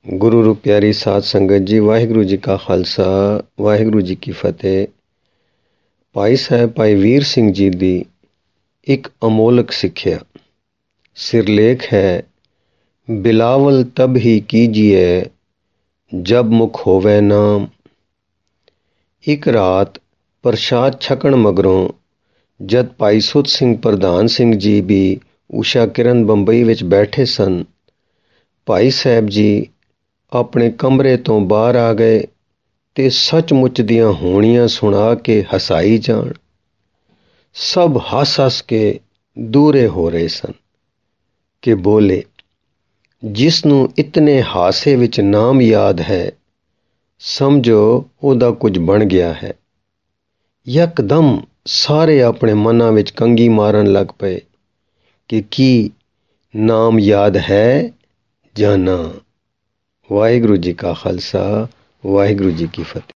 ਗੁਰੂ ਰੂ ਪਿਆਰੀ ਸਾਧ ਸੰਗਤ ਜੀ, ਵਾਹਿਗੁਰੂ ਜੀ ਕਾ ਖਾਲਸਾ, ਵਾਹਿਗੁਰੂ ਜੀ ਕੀ ਫਤਿਹ। ਭਾਈ ਸਾਹਿਬ ਭਾਈ ਵੀਰ ਸਿੰਘ ਜੀ ਦੀ ਇੱਕ ਅਮੋਲਕ ਸਿੱਖਿਆ। ਸਿਰਲੇਖ ਹੈ, ਬਿਲਾਵਲ ਤਬ ਹੀ ਕੀਜੀਏ ਜਬ ਮੁਖ ਹੋਵੇ ਨਾਮ। ਇੱਕ ਰਾਤ ਪ੍ਰਸ਼ਾਦ ਛਕਣ ਮਗਰੋਂ ਜਦ ਭਾਈ ਸੁੱਧ ਸਿੰਘ ਪ੍ਰਧਾਨ ਸਿੰਘ ਜੀ ਵੀ ਊਸ਼ਾ ਕਿਰਨ ਬੰਬਈ ਵਿੱਚ ਬੈਠੇ ਸਨ, ਭਾਈ ਸਾਹਿਬ ਜੀ ਆਪਣੇ ਕਮਰੇ ਤੋਂ ਬਾਹਰ ਆ ਗਏ ਤੇ ਸੱਚਮੁੱਚ ਦੀਆਂ ਹੋਣੀਆਂ ਸੁਣਾ ਕੇ ਹਸਾਈ ਜਾਣ। ਸਭ ਹੱਸ ਕੇ ਦੂਰੇ ਹੋ ਰਹੇ ਸਨ ਕਿ ਬੋਲੇ, ਜਿਸ ਨੂੰ ਇਤਨੇ ਹਾਸੇ ਵਿੱਚ ਨਾਮ ਯਾਦ ਹੈ, ਸਮਝੋ ਉਹਦਾ ਕੁਝ ਬਣ ਗਿਆ ਹੈ। ਯਕਦਮ ਸਾਰੇ ਆਪਣੇ ਮਨਾਂ ਵਿੱਚ ਕੰਗੀ ਮਾਰਨ ਲੱਗ ਪਏ ਕਿ ਕੀ ਨਾਮ ਯਾਦ ਹੈ ਜਾਂ ਨਾ। ਵਾਹਿਗੁਰੂ ਜੀ ਕਾ ਖਾਲਸਾ, ਵਾਹਿਗੁਰੂ ਜੀ ਕੀ ਫਤਿਹ।